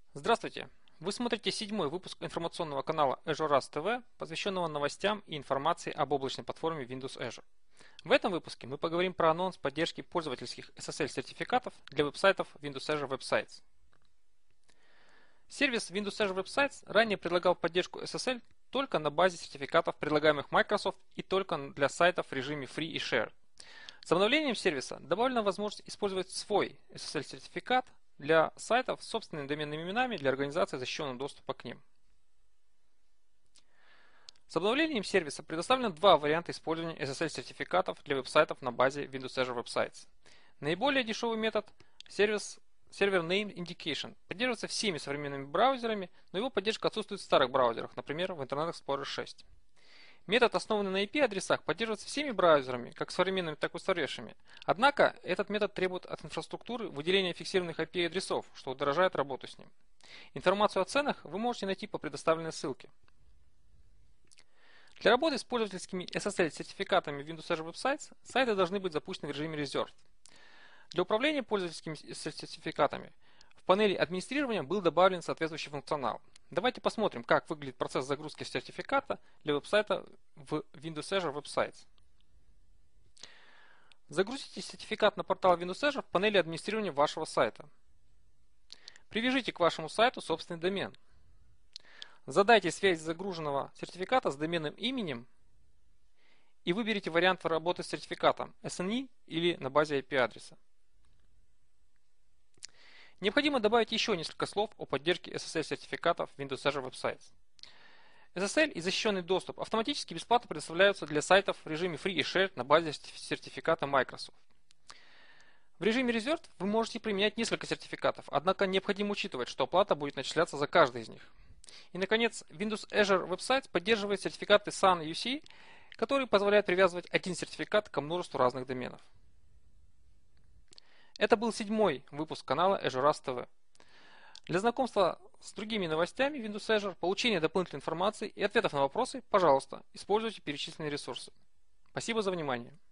Здравствуйте! Вы смотрите седьмой выпуск информационного канала Azure Rust TV, посвященного новостям и информации об облачной платформе Windows Azure. В этом выпуске мы поговорим про анонс поддержки пользовательских SSL-сертификатов для веб-сайтов Windows Azure Websites. Сервис Windows Azure Websites ранее предлагал поддержку SSL только на базе сертификатов, предлагаемых Microsoft, и только для сайтов в режиме Free и Share. С обновлением сервиса добавлена возможность использовать свой SSL-сертификат для сайтов с собственными доменными именами для организации защищенного доступа к ним. С обновлением сервиса предоставлено два варианта использования SSL-сертификатов для веб-сайтов на базе Windows Azure Websites. Наиболее дешевый метод – сервис Server Name Indication поддерживается всеми современными браузерами, но его поддержка отсутствует в старых браузерах, например, в Internet Explorer 6. Метод, основанный на IP-адресах, поддерживается всеми браузерами, как современными, так и устаревшими. Однако, этот метод требует от инфраструктуры выделения фиксированных IP-адресов, что удорожает работу с ним. Информацию о ценах вы можете найти по предоставленной ссылке. Для работы с пользовательскими SSL-сертификатами Windows Azure Websites сайты должны быть запущены в режиме Reserved. Для управления пользовательскими сертификатами в панели администрирования был добавлен соответствующий функционал. Давайте посмотрим, как выглядит процесс загрузки сертификата для веб-сайта в Windows Azure Websites. Загрузите сертификат на портал Windows Azure в панели администрирования вашего сайта. Привяжите к вашему сайту собственный домен. Задайте связь загруженного сертификата с доменным именем и выберите вариант работы с сертификатом SNE или на базе IP-адреса. Необходимо добавить еще несколько слов о поддержке SSL-сертификатов Windows Azure Websites. SSL и защищенный доступ автоматически бесплатно предоставляются для сайтов в режиме Free и Share на базе сертификата Microsoft. В режиме Reserved вы можете применять несколько сертификатов, однако необходимо учитывать, что оплата будет начисляться за каждый из них. И, наконец, Windows Azure Websites поддерживает сертификаты SAN и UC, которые позволяют привязывать один сертификат ко множеству разных доменов. Это был седьмой выпуск канала Azure Rust TV. Для знакомства с другими новостями Windows Azure, получения дополнительной информации и ответов на вопросы, пожалуйста, используйте перечисленные ресурсы. Спасибо за внимание.